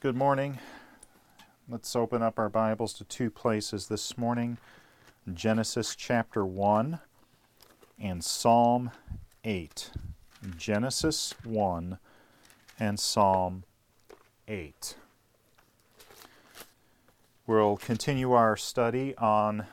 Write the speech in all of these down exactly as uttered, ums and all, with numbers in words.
Good morning. Let's open up our Bibles to two places this morning, Genesis chapter one and Psalm eight. Genesis one and Psalm eight. We'll continue our study on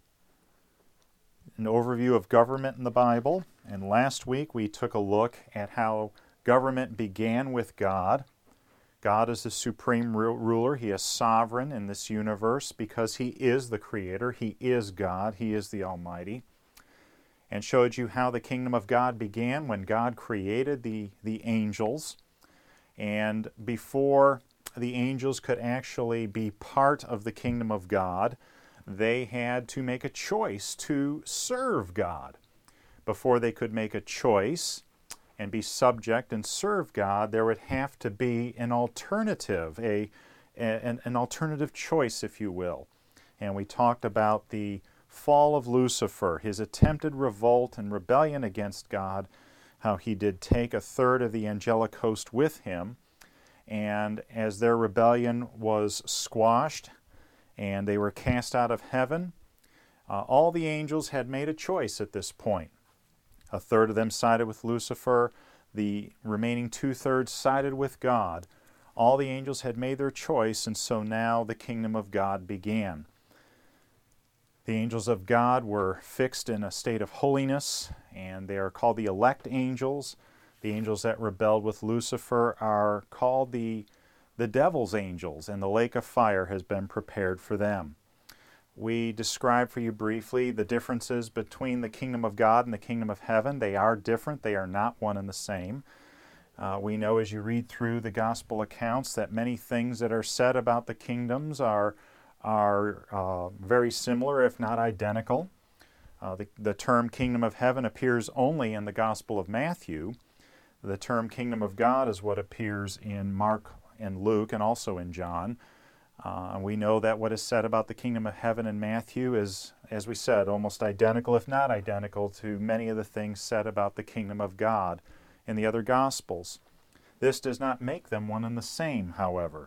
an overview of government in the Bible, and last week we took a look at how government began with God. God is the supreme ruler. He is sovereign in this universe because He is the Creator. He is God. He is the Almighty. And showed you how the kingdom of God began when God created the, the angels. And before the angels could actually be part of the kingdom of God, they had to make a choice to serve God. Before they could make a choice and be subject and serve God, there would have to be an alternative, a, an, an alternative choice, if you will. And we talked about the fall of Lucifer, his attempted revolt and rebellion against God, how he did take a third of the angelic host with him, and as their rebellion was squashed and they were cast out of heaven, uh, all the angels had made a choice at this point. A third of them sided with Lucifer. The remaining two-thirds sided with God. All the angels had made their choice, and so now the kingdom of God began. The angels of God were fixed in a state of holiness, and they are called the elect angels. The angels that rebelled with Lucifer are called the, the devil's angels, and the lake of fire has been prepared for them. We described for you briefly the differences between the kingdom of God and the kingdom of heaven. They are different. They are not one and the same. Uh, we know as you read through the gospel accounts that many things that are said about the kingdoms are, are uh, very similar, if not identical. Uh, the, the term kingdom of heaven appears only in the Gospel of Matthew. The term kingdom of God is what appears in Mark and Luke and also in John. Uh, we know that what is said about the kingdom of heaven in Matthew is, as we said, almost identical, if not identical, to many of the things said about the kingdom of God in the other Gospels. This does not make them one and the same, however.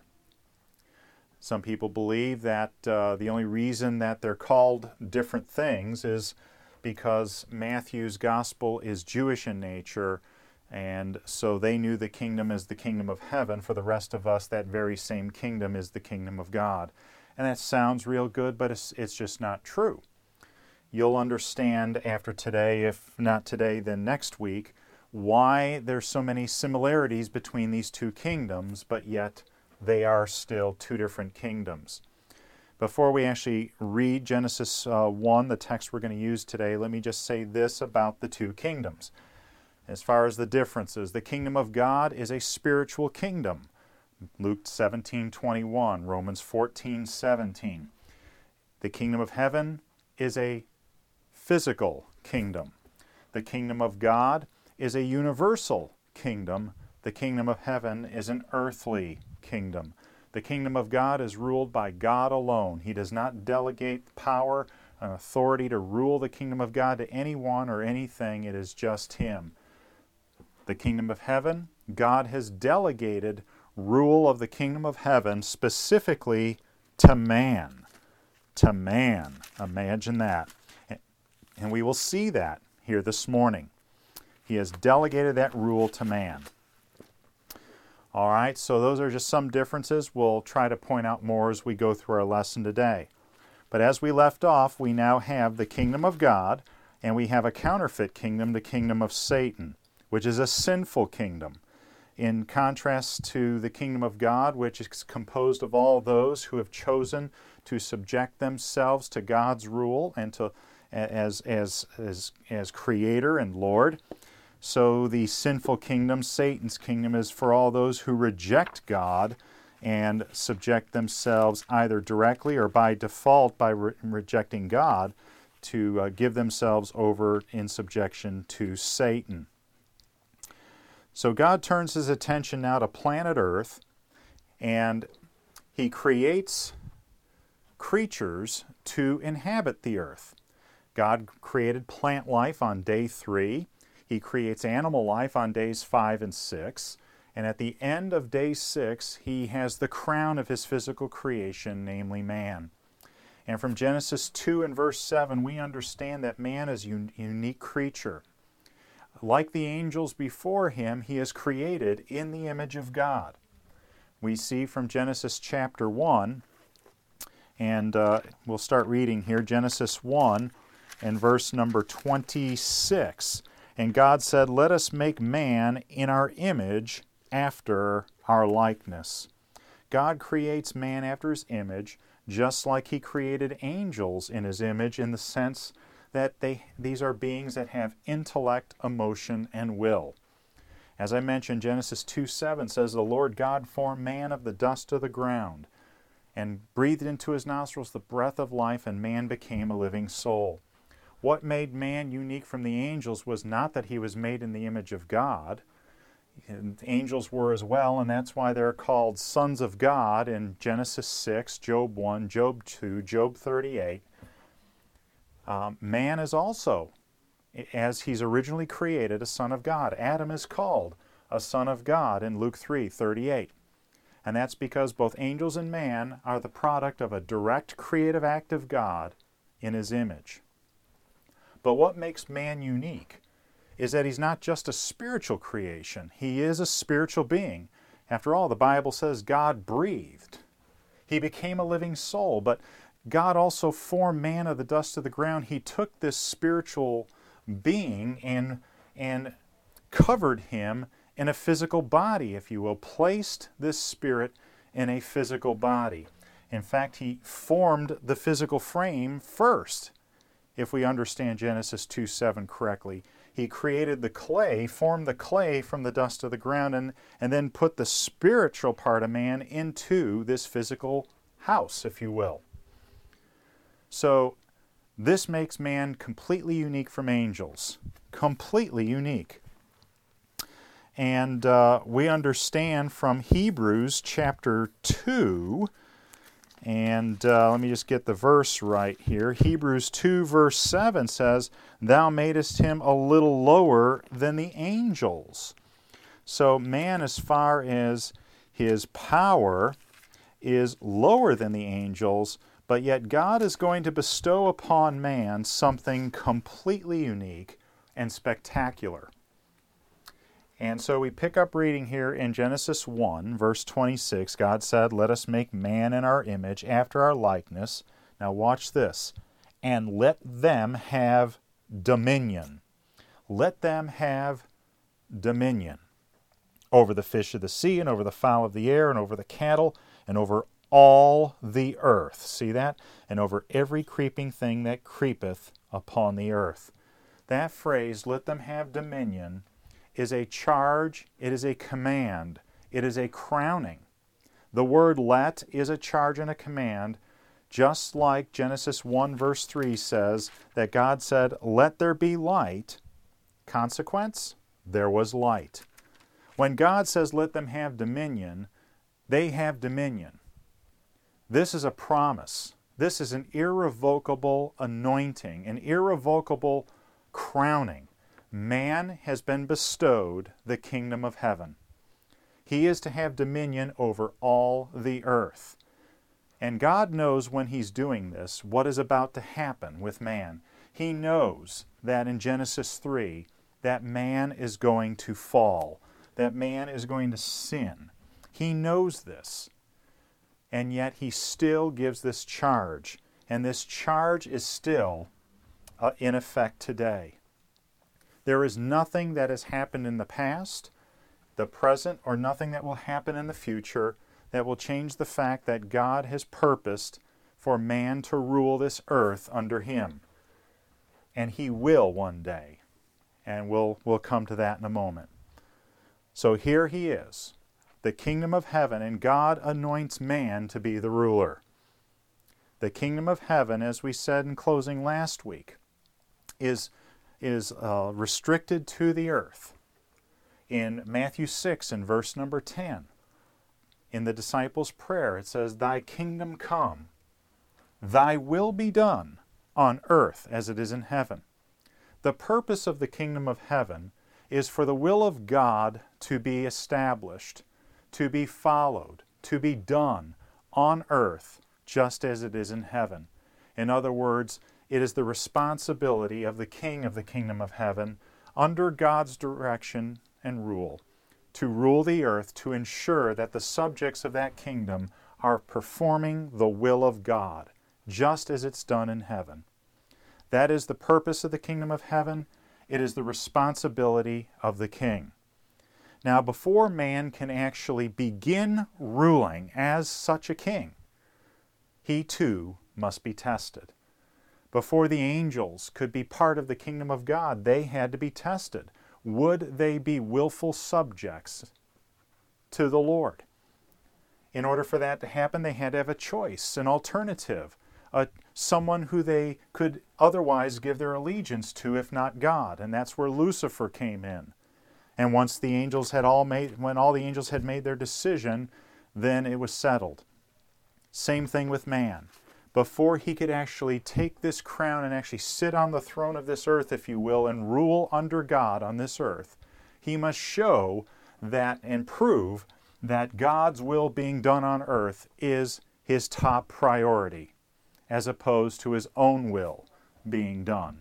Some people believe that uh, the only reason that they're called different things is because Matthew's Gospel is Jewish in nature, and so they knew the kingdom as the kingdom of heaven. For the rest of us, that very same kingdom is the kingdom of God. And that sounds real good, but it's, it's just not true. You'll understand after today, if not today, then next week, why there's so many similarities between these two kingdoms, but yet they are still two different kingdoms. Before we actually read Genesis uh, one, the text we're going to use today, let me just say this about the two kingdoms. As far as the differences, the kingdom of God is a spiritual kingdom. Luke seventeen twenty-one, Romans fourteen seventeen. The kingdom of heaven is a physical kingdom. The kingdom of God is a universal kingdom. The kingdom of heaven is an earthly kingdom. The kingdom of God is ruled by God alone. He does not delegate power and authority to rule the kingdom of God to anyone or anything. It is just Him. The kingdom of heaven, God has delegated rule of the kingdom of heaven specifically to man. To man. Imagine that. And we will see that here this morning. He has delegated that rule to man. All right, so those are just some differences. We'll try to point out more as we go through our lesson today. But as we left off, we now have the kingdom of God, and we have a counterfeit kingdom, the kingdom of Satan, which is a sinful kingdom, in contrast to the kingdom of God, which is composed of all those who have chosen to subject themselves to God's rule and to as as as as Creator and Lord. So the sinful kingdom, Satan's kingdom, is for all those who reject God and subject themselves either directly or by default by re- rejecting God to uh, give themselves over in subjection to Satan. So God turns His attention now to planet Earth, and He creates creatures to inhabit the earth. God created plant life on day three. He creates animal life on days five and six. And at the end of day six, he has the crown of his physical creation, namely man. And from Genesis two and verse seven, we understand that man is a un- unique creature. Like the angels before him, he is created in the image of God. We see from Genesis chapter one, and uh, we'll start reading here, Genesis one and verse number twenty-six. And God said, "Let us make man in our image, after our likeness." God creates man after his image, just like he created angels in his image, in the sense that they these are beings that have intellect, emotion, and will. As I mentioned, Genesis two seven says, "The Lord God formed man of the dust of the ground, and breathed into his nostrils the breath of life, and man became a living soul." What made man unique from the angels was not that he was made in the image of God. And angels were as well, and that's why they're called sons of God in Genesis six, Job one, Job two, Job thirty-eight. Um, man is also, as he's originally created, a son of God. Adam is called a son of God in Luke three thirty-eight. And that's because both angels and man are the product of a direct creative act of God in his image. But what makes man unique is that he's not just a spiritual creation. He is a spiritual being. After all, the Bible says God breathed. He became a living soul, but God also formed man of the dust of the ground. He took this spiritual being and, and covered him in a physical body, if you will, placed this spirit in a physical body. In fact, he formed the physical frame first, if we understand Genesis two seven correctly. He created the clay, formed the clay from the dust of the ground, and, and then put the spiritual part of man into this physical house, if you will. So this makes man completely unique from angels. Completely unique. And uh, we understand from Hebrews chapter two, and uh, let me just get the verse right here. Hebrews two verse seven says, "Thou madest him a little lower than the angels." So man, as far as his power, is lower than the angels, but yet God is going to bestow upon man something completely unique and spectacular. And so we pick up reading here in Genesis one, verse twenty-six. God said, "Let us make man in our image, after our likeness." Now watch this. "And let them have dominion." Let them have dominion over the fish of the sea, and over the fowl of the air, and over the cattle, and over all the earth. See that? "And over every creeping thing that creepeth upon the earth." That phrase, "let them have dominion," is a charge, it is a command, it is a crowning. The word "let" is a charge and a command, just like Genesis one verse three says that God said, "Let there be light." Consequence, there was light. When God says, "Let them have dominion," they have dominion. This is a promise. This is an irrevocable anointing, an irrevocable crowning. Man has been bestowed the kingdom of heaven. He is to have dominion over all the earth. And God knows when He's doing this what is about to happen with man. He knows that in Genesis three that man is going to fall, that man is going to sin. He knows this. And yet He still gives this charge. And this charge is still uh, in effect today. There is nothing that has happened in the past, the present, or nothing that will happen in the future that will change the fact that God has purposed for man to rule this earth under Him. And He will one day. And we'll, we'll come to that in a moment. So here He is, the kingdom of heaven, and God anoints man to be the ruler. The kingdom of heaven, as we said in closing last week, is is uh, restricted to the earth. In Matthew six and verse number ten, in the disciples' prayer, it says, "Thy kingdom come, thy will be done on earth as it is in heaven." The purpose of the kingdom of heaven is for the will of God to be established, to be followed, to be done on earth just as it is in heaven. In other words, it is the responsibility of the king of the kingdom of heaven, under God's direction and rule, to rule the earth to ensure that the subjects of that kingdom are performing the will of God, just as it's done in heaven. That is the purpose of the kingdom of heaven. It is the responsibility of the king. Now, before man can actually begin ruling as such a king, he too must be tested. Before the angels could be part of the kingdom of God, they had to be tested. Would they be willful subjects to the Lord? In order for that to happen, they had to have a choice, an alternative, a, someone who they could otherwise give their allegiance to, if not God. And that's where Lucifer came in. And once the angels had all made, when all the angels had made their decision, then it was settled. Same thing with man. Before he could actually take this crown and actually sit on the throne of this earth, if you will, and rule under God on this earth, he must show that and prove that God's will being done on earth is his top priority, as opposed to his own will being done.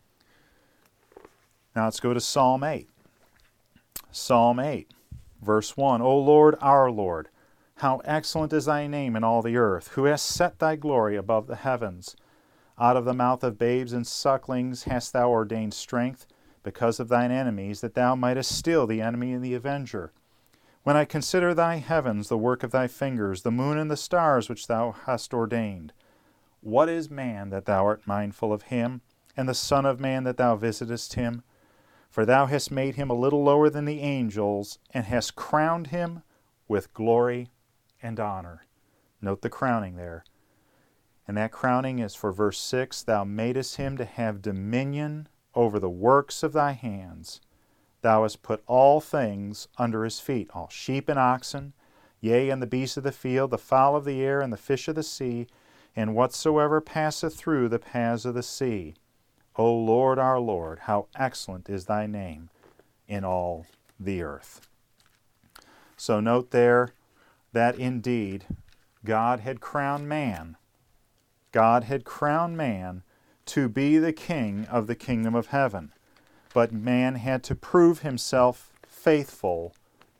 Now let's go to Psalm eight. Psalm eight, verse one. O Lord, our Lord, how excellent is thy name in all the earth, who hast set thy glory above the heavens. Out of the mouth of babes and sucklings hast thou ordained strength, because of thine enemies, that thou mightest still the enemy and the avenger. When I consider thy heavens, the work of thy fingers, the moon and the stars which thou hast ordained. What is man that thou art mindful of him, and the son of man that thou visitest him? For thou hast made him a little lower than the angels, and hast crowned him with glory and honor. Note the crowning there. And that crowning is for verse six. Thou madest him to have dominion over the works of thy hands. Thou hast put all things under his feet, all sheep and oxen, yea, and the beasts of the field, the fowl of the air, and the fish of the sea, and whatsoever passeth through the paths of the sea. O Lord, our Lord, how excellent is thy name in all the earth. So note there that indeed God had crowned man. God had crowned man to be the king of the kingdom of heaven. But man had to prove himself faithful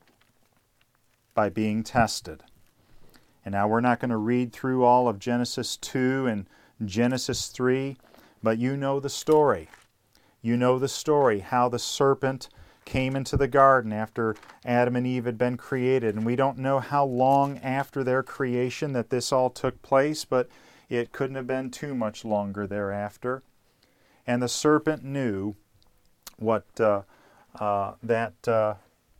by being tested. And now we're not going to read through all of Genesis two and Genesis three, but you know the story. You know the story, how the serpent came into the garden after Adam and Eve had been created. And we don't know how long after their creation that this all took place, but it couldn't have been too much longer thereafter. And the serpent knew what uh, uh, that uh,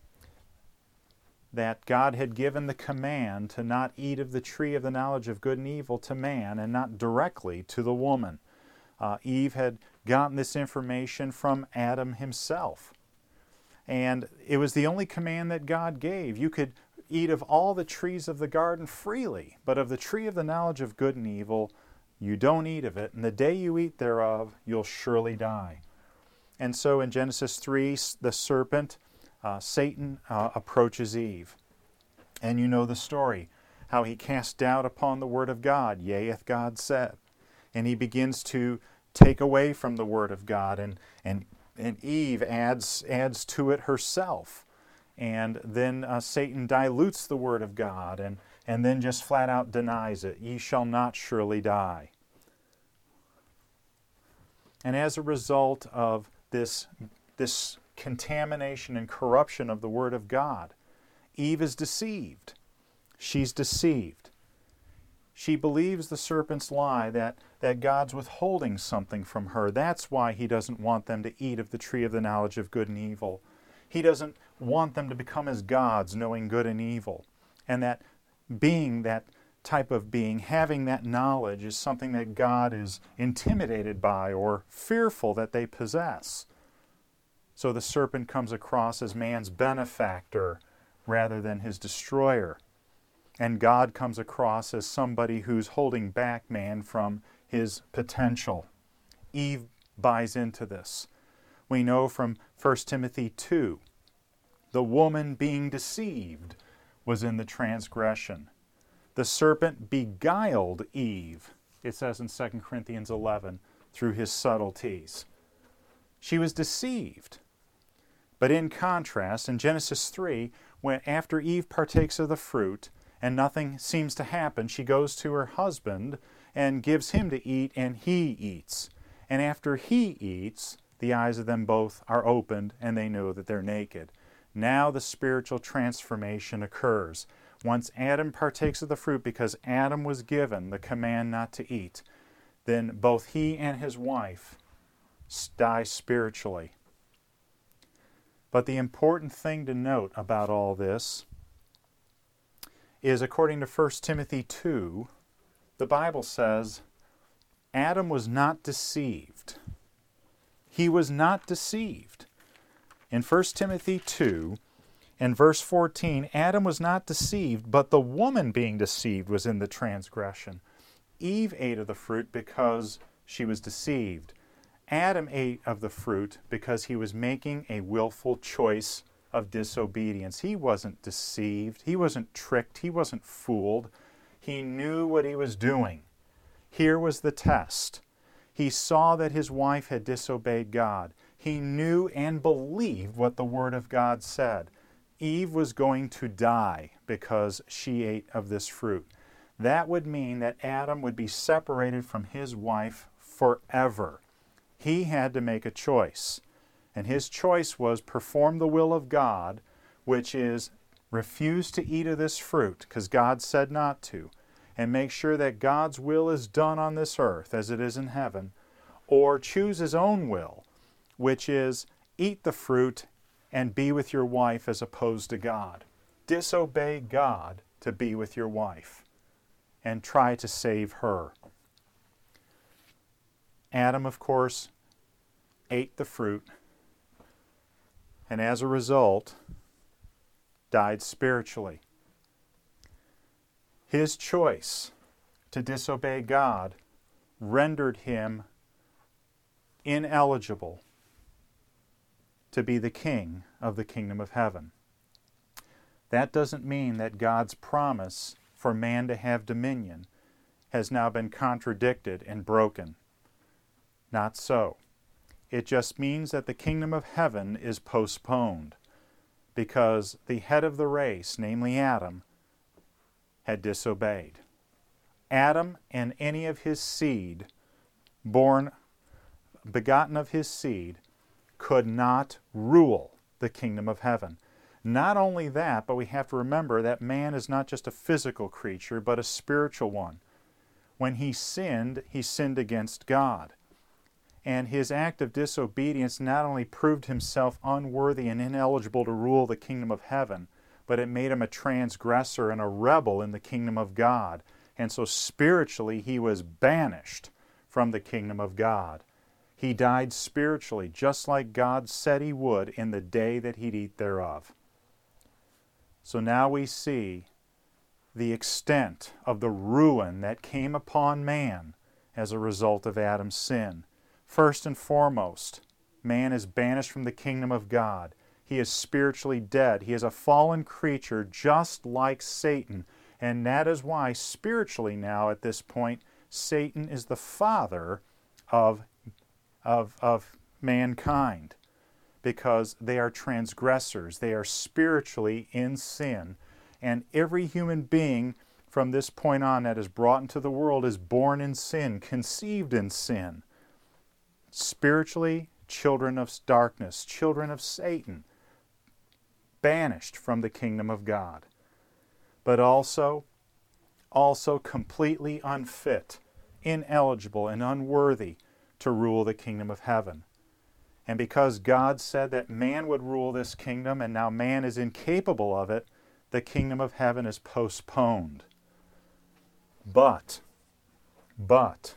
that God had given the command to not eat of the tree of the knowledge of good and evil to man, and not directly to the woman. Uh, Eve had gotten this information from Adam himself. And it was the only command that God gave. You could eat of all the trees of the garden freely, but of the tree of the knowledge of good and evil, you don't eat of it, and the day you eat thereof, you'll surely die. And so in Genesis three, the serpent, uh, Satan, uh, approaches Eve. And you know the story, how he cast doubt upon the word of God, yea, hath God said. And he begins to take away from the word of God, and, and, and Eve adds, adds to it herself. And then uh, Satan dilutes the word of God, and, and then just flat out denies it. Ye shall not surely die. And as a result of this, this contamination and corruption of the word of God, Eve is deceived. She's deceived. She believes the serpent's lie that, that God's withholding something from her. That's why he doesn't want them to eat of the tree of the knowledge of good and evil. He doesn't want them to become as gods, knowing good and evil. And that being that type of being, having that knowledge, is something that God is intimidated by or fearful that they possess. So the serpent comes across as man's benefactor rather than his destroyer. And God comes across as somebody who's holding back man from his potential. Eve buys into this. We know from First Timothy two, the woman being deceived was in the transgression. The serpent beguiled Eve, it says in Second Corinthians eleven, through his subtleties. She was deceived. But in contrast, in Genesis three, when after Eve partakes of the fruit and nothing seems to happen, she goes to her husband and gives him to eat, and he eats. And after he eats, the eyes of them both are opened, and they know that they're naked. Now the spiritual transformation occurs. Once Adam partakes of the fruit, because Adam was given the command not to eat, then both he and his wife die spiritually. But the important thing to note about all this is, according to First Timothy two, the Bible says Adam was not deceived. He was not deceived. In First Timothy two, in verse fourteen, Adam was not deceived, but the woman being deceived was in the transgression. Eve ate of the fruit because she was deceived. Adam ate of the fruit because he was making a willful choice of disobedience. He wasn't deceived. He wasn't tricked. He wasn't fooled. He knew what he was doing. Here was the test. He saw that his wife had disobeyed God. He knew and believed what the Word of God said. Eve was going to die because she ate of this fruit. That would mean that Adam would be separated from his wife forever. He had to make a choice. And his choice was perform the will of God, which is refuse to eat of this fruit, because God said not to, and make sure that God's will is done on this earth as it is in heaven, or choose his own will, which is eat the fruit and be with your wife as opposed to God. Disobey God to be with your wife and try to save her. Adam, of course, ate the fruit, and as a result, died spiritually. His choice to disobey God rendered him ineligible to be the king of the kingdom of heaven. That doesn't mean that God's promise for man to have dominion has now been contradicted and broken. Not so. It just means that the kingdom of heaven is postponed because the head of the race, namely Adam, had disobeyed. Adam and any of his seed, born, begotten of his seed, could not rule the kingdom of heaven. Not only that, but we have to remember that man is not just a physical creature, but a spiritual one. When he sinned, he sinned against God. And his act of disobedience not only proved himself unworthy and ineligible to rule the kingdom of heaven, but it made him a transgressor and a rebel in the kingdom of God. And so spiritually he was banished from the kingdom of God. He died spiritually, just like God said he would in the day that he'd eat thereof. So now we see the extent of the ruin that came upon man as a result of Adam's sin. First and foremost, man is banished from the kingdom of God. He is spiritually dead. He is a fallen creature just like Satan. And that is why spiritually now at this point, Satan is the father of, of, of mankind, because they are transgressors. They are spiritually in sin. And every human being from this point on that is brought into the world is born in sin, conceived in sin. Spiritually, children of darkness, children of Satan, banished from the kingdom of God. But also, also completely unfit, ineligible, and unworthy to rule the kingdom of heaven. And because God said that man would rule this kingdom, and now man is incapable of it, the kingdom of heaven is postponed. But, but,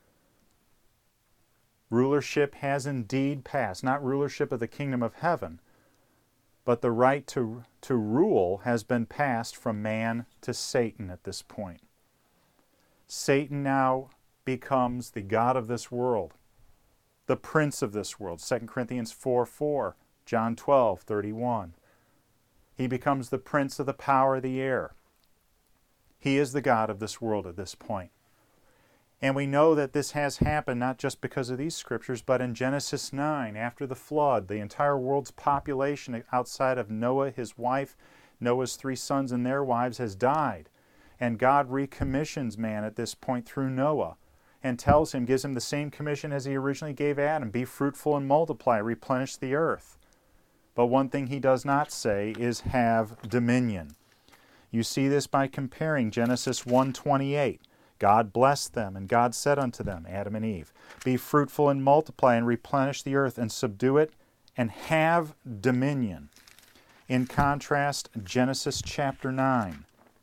rulership has indeed passed. Not rulership of the kingdom of heaven, but the right to, to rule has been passed from man to Satan at this point. Satan now becomes the god of this world. the prince of this world, Second Corinthians four four, John twelve thirty-one. He becomes the prince of the power of the air. He is the God of this world at this point. And we know that this has happened not just because of these scriptures, but in Genesis nine, after the flood, the entire world's population outside of Noah, his wife, Noah's three sons and their wives has died. And God recommissions man at this point through Noah and tells him, gives him the same commission as he originally gave Adam, be fruitful and multiply, replenish the earth. But one thing he does not say is have dominion. You see this by comparing Genesis one twenty-eight. God blessed them, and God said unto them, Adam and Eve, be fruitful and multiply and replenish the earth and subdue it and have dominion. In contrast, Genesis chapter nine.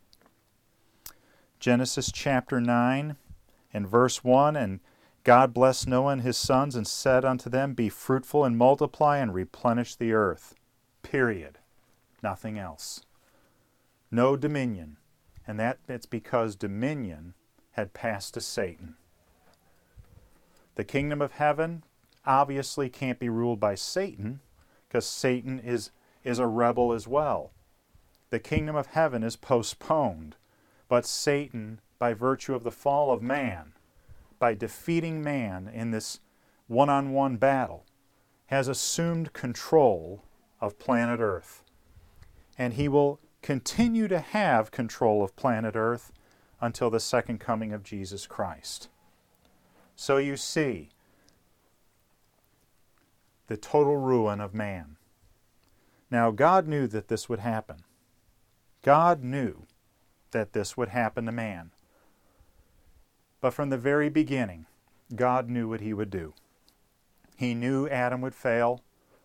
Genesis chapter nine and verse one, and God blessed Noah and his sons and said unto them, be fruitful and multiply and replenish the earth. Period. Nothing else. No dominion. And that it's because dominion had passed to Satan. The kingdom of heaven obviously can't be ruled by Satan, because Satan is, is a rebel as well. The kingdom of heaven is postponed, but Satan, by virtue of the fall of man, by defeating man in this one-on-one battle, has assumed control of planet Earth. And he will continue to have control of planet Earth until the second coming of Jesus Christ. So you see the total ruin of man. Now, God knew that this would happen. God knew that this would happen to man. But from the very beginning, God knew what he would do. He knew Adam would fail.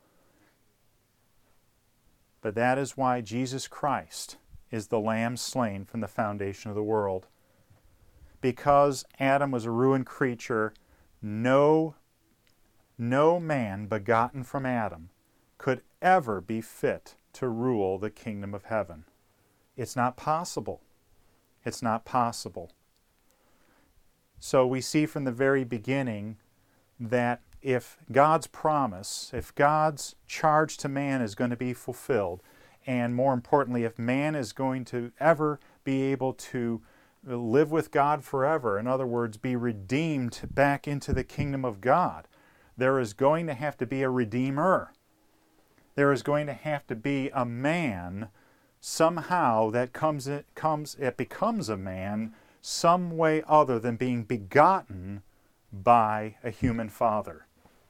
But that is why Jesus Christ is the Lamb slain from the foundation of the world. Because Adam was a ruined creature, no, no man begotten from Adam could ever be fit to rule the kingdom of heaven. It's not possible. It's not possible. So we see from the very beginning that if God's promise, if God's charge to man is going to be fulfilled, and more importantly, if man is going to ever be able to live with God forever, in other words, be redeemed back into the kingdom of God, there is going to have to be a redeemer. There is going to have to be a man somehow that comes, it comes, it becomes a man some way other than being begotten by a human father.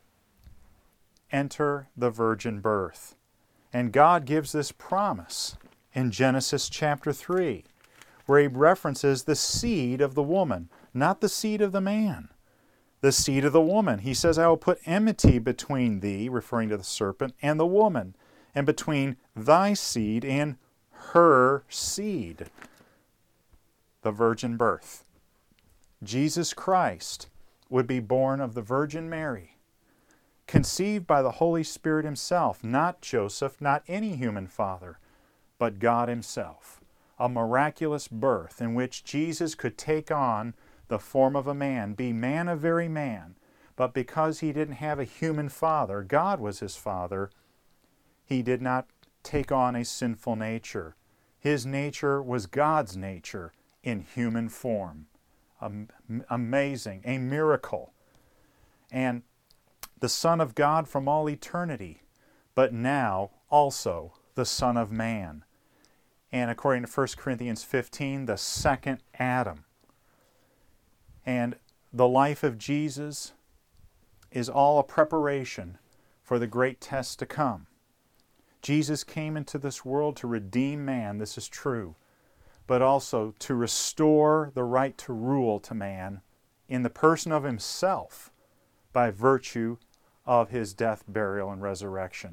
Enter the virgin birth. And God gives this promise in Genesis chapter three, where he references the seed of the woman, not the seed of the man. The seed of the woman. He says, I will put enmity between thee, referring to the serpent, and the woman, and between thy seed and her seed. The virgin birth. Jesus Christ would be born of the Virgin Mary, conceived by the Holy Spirit himself, not Joseph, not any human father, but God himself. A miraculous birth in which Jesus could take on the form of a man, be man of very man, but because he didn't have a human father, God was his father, he did not take on a sinful nature. His nature was God's nature in human form. Am- amazing, a miracle. And the Son of God from all eternity, but now also the Son of Man. And according to First Corinthians fifteen, the second Adam. And the life of Jesus is all a preparation for the great test to come. Jesus came into this world to redeem man, this is true, but also to restore the right to rule to man in the person of himself by virtue of his death, burial, and resurrection.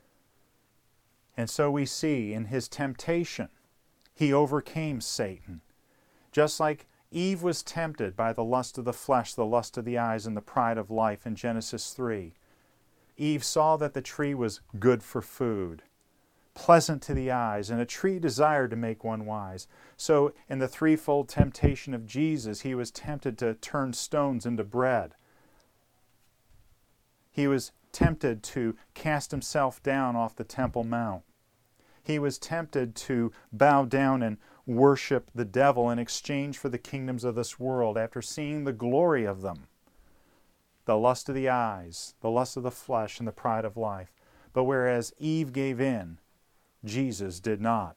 And so we see in his temptation, he overcame Satan. Just like Eve was tempted by the lust of the flesh, the lust of the eyes, and the pride of life in Genesis three. Eve saw that the tree was good for food, pleasant to the eyes, and a tree desired to make one wise. So in the threefold temptation of Jesus, he was tempted to turn stones into bread. He was tempted to cast himself down off the Temple Mount. He was tempted to bow down and worship the devil in exchange for the kingdoms of this world after seeing the glory of them. The lust of the eyes, the lust of the flesh, and the pride of life. But whereas Eve gave in, Jesus did not.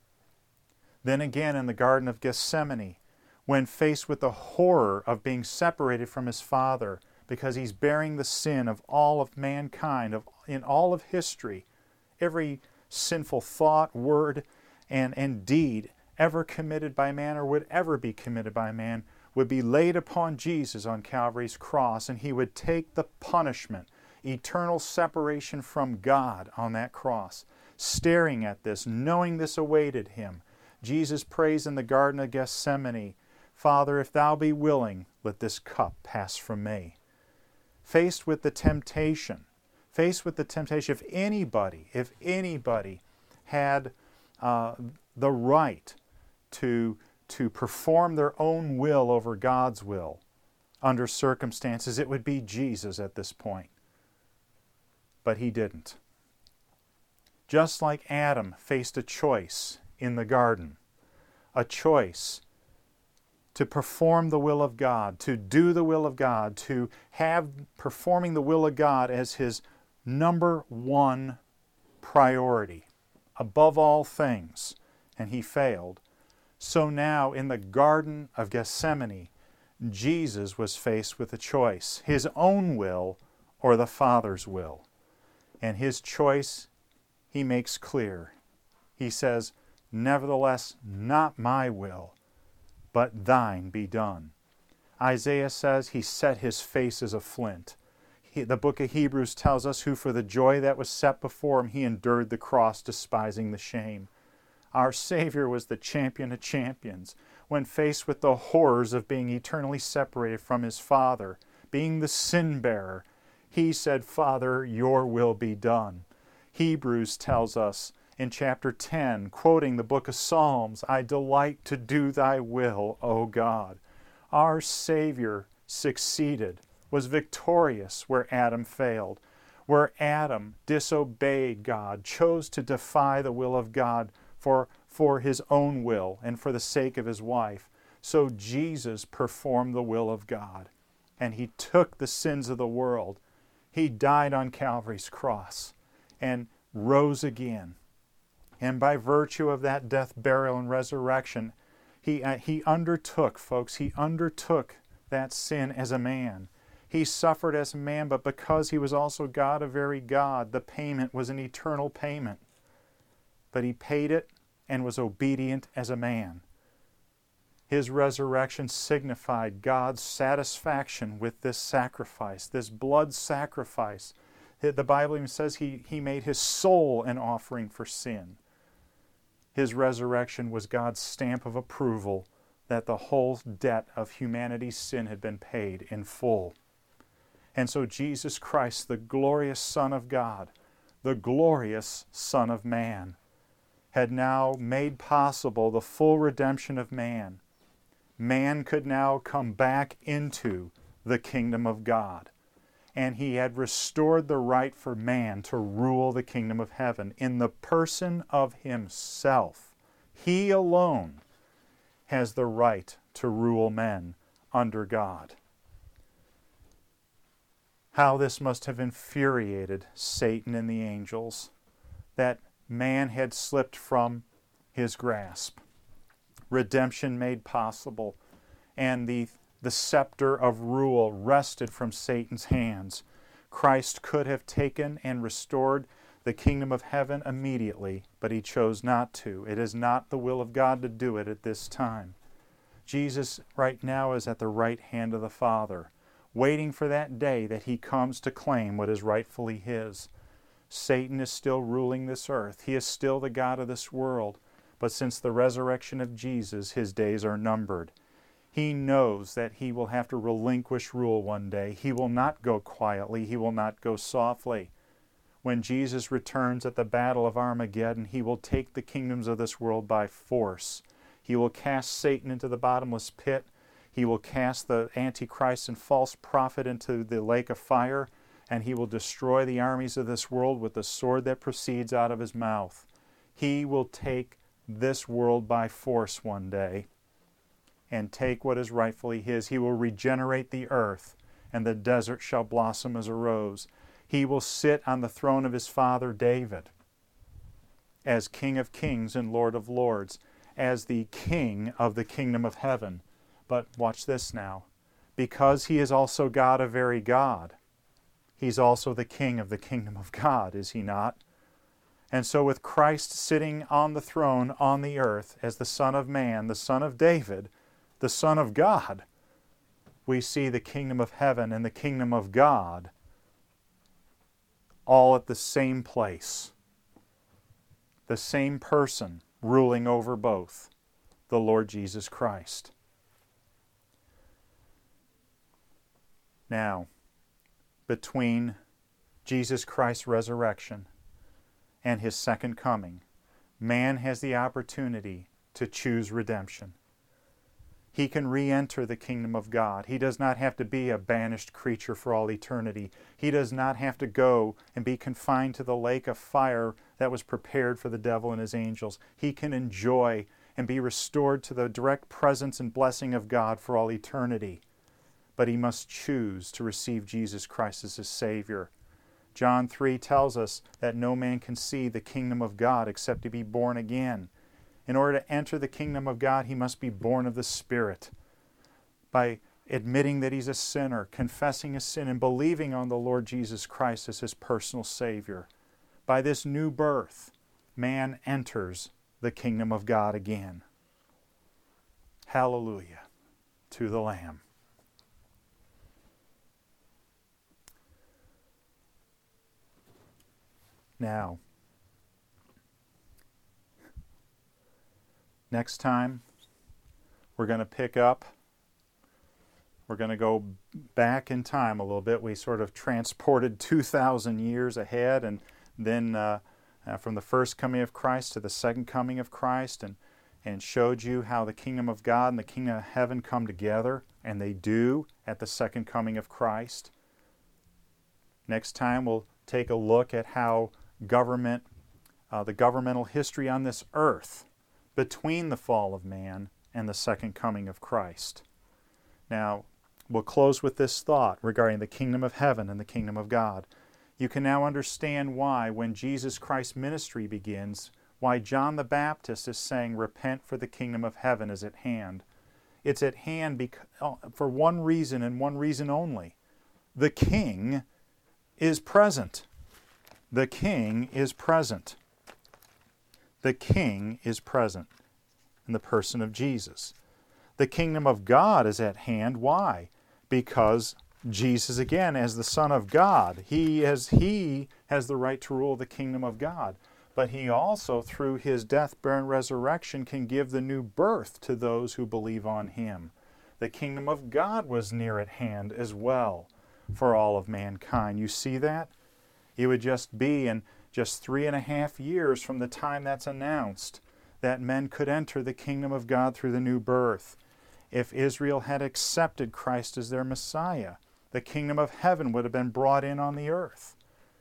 Then again in the Garden of Gethsemane, when faced with the horror of being separated from his Father because he's bearing the sin of all of mankind, of in all of history, every sinful thought, word, and, and deed ever committed by man or would ever be committed by man would be laid upon Jesus on Calvary's cross, and he would take the punishment, eternal separation from God on that cross. Staring at this, knowing this awaited him, Jesus prays in the Garden of Gethsemane, Father, if thou be willing, let this cup pass from me. Faced with the temptation, faced with the temptation, if anybody, if anybody had uh, the right to, to perform their own will over God's will under circumstances, it would be Jesus at this point. But he didn't. Just like Adam faced a choice in the garden, a choice to perform the will of God, to do the will of God, to have performing the will of God as his number one priority, above all things, and he failed. So now in the Garden of Gethsemane, Jesus was faced with a choice, his own will or the Father's will. And his choice he makes clear. He says, nevertheless, not my will, but thine be done. Isaiah says he set his face as a flint. He, the book of Hebrews tells us who for the joy that was set before him, he endured the cross, despising the shame. Our Savior was the champion of champions. When faced with the horrors of being eternally separated from his Father, being the sin bearer, he said, Father, your will be done. Hebrews tells us in chapter ten, quoting the book of Psalms, I delight to do thy will, O God. Our Savior succeeded, was victorious where Adam failed, where Adam disobeyed God, chose to defy the will of God for, for his own will and for the sake of his wife. So Jesus performed the will of God, and he took the sins of the world. He died on Calvary's cross and rose again. And by virtue of that death, burial, and resurrection, he, uh, he undertook, folks, he undertook that sin as a man. He suffered as a man, but because he was also God, a very God, the payment was an eternal payment. But he paid it and was obedient as a man. His resurrection signified God's satisfaction with this sacrifice, this blood sacrifice. The Bible even says he, he made his soul an offering for sin. His resurrection was God's stamp of approval that the whole debt of humanity's sin had been paid in full. And so Jesus Christ, the glorious Son of God, the glorious Son of Man, had now made possible the full redemption of man. Man could now come back into the kingdom of God. And he had restored the right for man to rule the kingdom of heaven in the person of himself. He alone has the right to rule men under God. How this must have infuriated Satan and the angels, that man had slipped from his grasp. Redemption made possible, and the The scepter of rule rested from Satan's hands. Christ could have taken and restored the kingdom of heaven immediately, but he chose not to. It is not the will of God to do it at this time. Jesus right now is at the right hand of the Father, waiting for that day that he comes to claim what is rightfully his. Satan is still ruling this earth. He is still the God of this world. But since the resurrection of Jesus, his days are numbered. He knows that he will have to relinquish rule one day. He will not go quietly. He will not go softly. When Jesus returns at the battle of Armageddon, he will take the kingdoms of this world by force. He will cast Satan into the bottomless pit. He will cast the Antichrist and false prophet into the lake of fire. and he will destroy the armies of this world with the sword that proceeds out of his mouth. He will take this world by force one day and take what is rightfully his. He will regenerate the earth, and the desert shall blossom as a rose. He will sit on the throne of his father David as King of kings and Lord of lords, as the King of the kingdom of heaven. But watch this now. Because he is also God of very God, he's also the King of the kingdom of God, is he not? And so with Christ sitting on the throne on the earth as the Son of Man, the Son of David, the Son of God, we see the kingdom of heaven and the kingdom of God all at the same place. The same person ruling over both, the Lord Jesus Christ. Now, between Jesus Christ's resurrection and his second coming, man has the opportunity to choose redemption. He can re-enter the kingdom of God. He does not have to be a banished creature for all eternity. He does not have to go and be confined to the lake of fire that was prepared for the devil and his angels. He can enjoy and be restored to the direct presence and blessing of God for all eternity. But he must choose to receive Jesus Christ as his Savior. John three tells us that no man can see the kingdom of God except to be born again. In order to enter the kingdom of God, he must be born of the Spirit. By admitting that he's a sinner, confessing his sin, and believing on the Lord Jesus Christ as his personal Savior. By this new birth, man enters the kingdom of God again. Hallelujah to the Lamb. Now, next time, we're going to pick up, we're going to go back in time a little bit. We sort of transported two thousand years ahead, and then uh, uh, from the first coming of Christ to the second coming of Christ, and, and showed you how the kingdom of God and the kingdom of heaven come together, and they do at the second coming of Christ. Next time, we'll take a look at how government, uh, the governmental history on this earth between the fall of man and the second coming of Christ. Now, we'll close with this thought regarding the kingdom of heaven and the kingdom of God. You can now understand why, when Jesus Christ's ministry begins, why John the Baptist is saying, "Repent, for the kingdom of heaven is at hand." It's at hand because, for one reason and one reason only. The King is present. The King is present. The King is present in the person of Jesus. The kingdom of God is at hand. Why? Because Jesus, again, as the Son of God, he has, he has the right to rule the kingdom of God. But he also, through his death, burial, and resurrection, can give the new birth to those who believe on him. The kingdom of God was near at hand as well for all of mankind. You see that? It would just be in just three and a half years from the time that's announced that men could enter the kingdom of God through the new birth. If Israel had accepted Christ as their Messiah, the kingdom of heaven would have been brought in on the earth.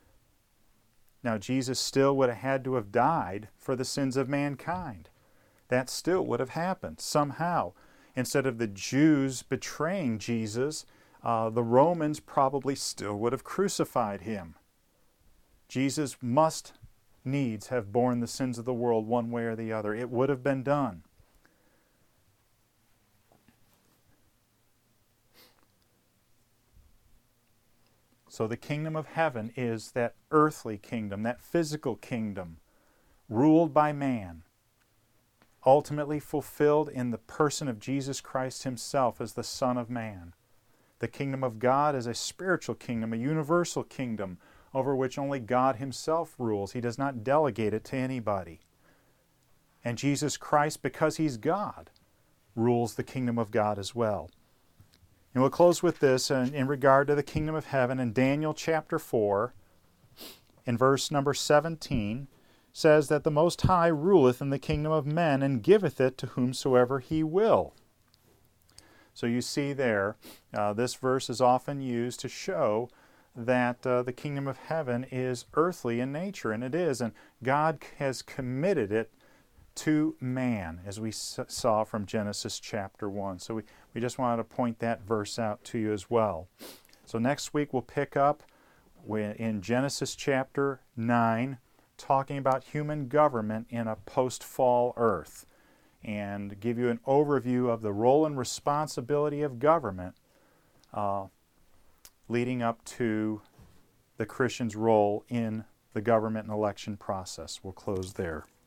Now, Jesus still would have had to have died for the sins of mankind. That still would have happened somehow. Instead of the Jews betraying Jesus, uh, the Romans probably still would have crucified him. Jesus must needs have borne the sins of the world one way or the other. It would have been done. So the kingdom of heaven is that earthly kingdom, that physical kingdom, ruled by man, ultimately fulfilled in the person of Jesus Christ himself as the Son of Man. The kingdom of God is a spiritual kingdom, a universal kingdom, over which only God himself rules. He does not delegate it to anybody. And Jesus Christ, because he's God, rules the kingdom of God as well. And we'll close with this in, in regard to the kingdom of heaven. In Daniel chapter four, in verse number seventeen, says that the Most High ruleth in the kingdom of men, and giveth it to whomsoever he will. So you see there, uh, this verse is often used to show that uh, the kingdom of heaven is earthly in nature, and it is, and God has committed it to man, as we s- saw from Genesis chapter one. So we, we just wanted to point that verse out to you as well. So next week we'll pick up in Genesis chapter nine, talking about human government in a post-fall earth, and give you an overview of the role and responsibility of government uh, leading up to the Christian's role in the government and election process. We'll close there.